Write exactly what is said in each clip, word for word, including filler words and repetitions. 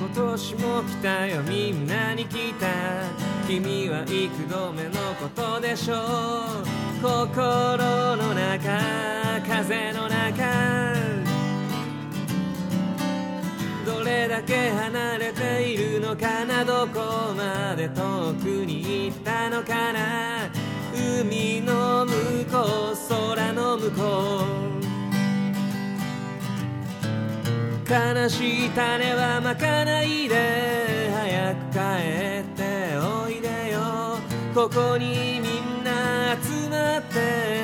今年も来たよ、みんなに来た。君は幾度目のことでしょう。心の中、風の中、どれだけ離れているのかな、どこまで遠くに行ったのかな。海の向こう、空の向こう、悲しい種はまかないで、早く帰っておいでよ。ここにみんな集まって、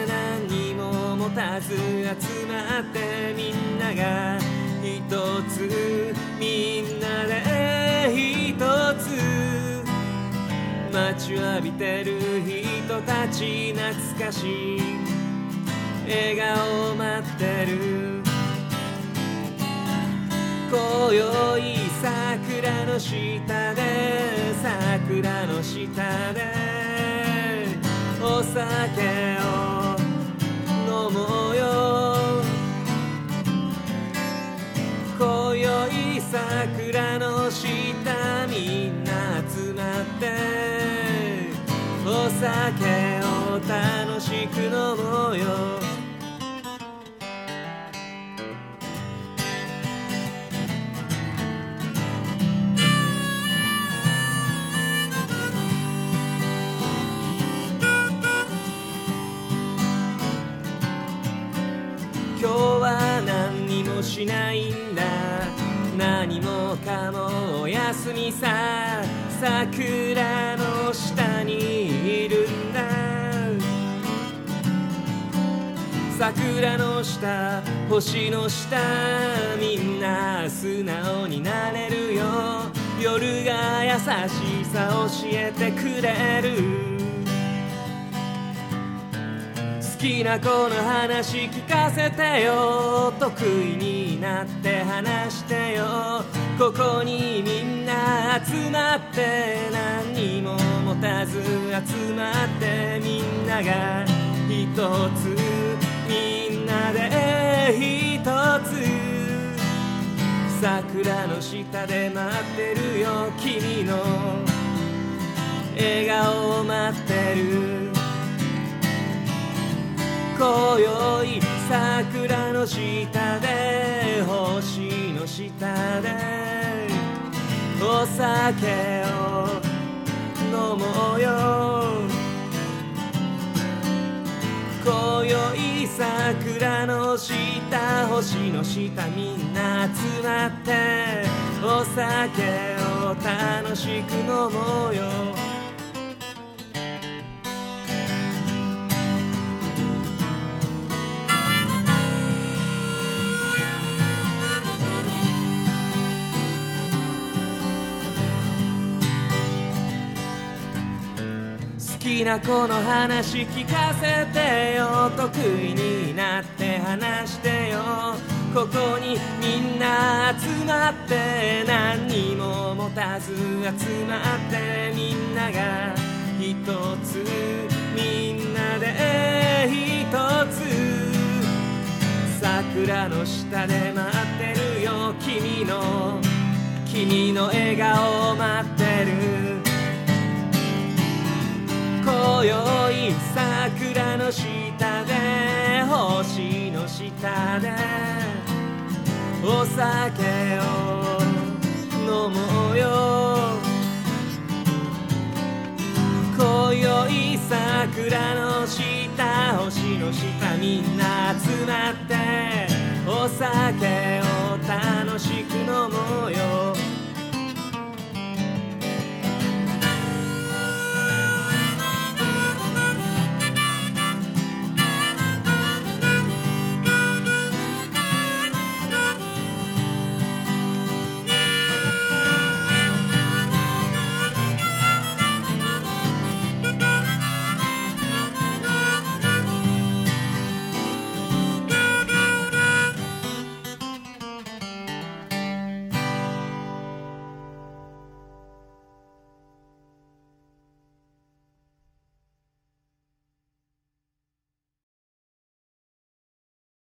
何にも持たず集まって、みんなが一つ、みんなで一つ、待ちわびてる人たち、懐かしい笑顔を待ってる。今宵桜の下で、桜の下でお酒を飲もうよ。今宵桜の下、みんな集まってお酒を楽しく飲もうよ。今日は何にもしないんだ、何もかもお休みさ。桜の下にいるんだ、桜の下、星の下、みんな素直になれるよ。夜が優しさ教えてくれる。好きな子の話聞かせてよ、得意になって話してよ。ここにみんな集まって、何にも持たず集まって、みんなが一つ、みんなで一つ、桜の下で待ってるよ。君の笑顔を待ってる。今宵桜の下で、星の下でお酒を飲もうよ。今宵桜の下、星の下、みんな集まってお酒を楽しく飲もうよ。好きな子の話聞かせてよ、得意になって話してよ。ここにみんな集まって、何にも持たず集まって、みんなが一つ、みんなで一つ、桜の下で待ってるよ。君の君の笑顔を待ってる。今宵桜の下で、星の下でお酒を飲もうよ。今宵桜の下、星の下、みんな集まってお酒を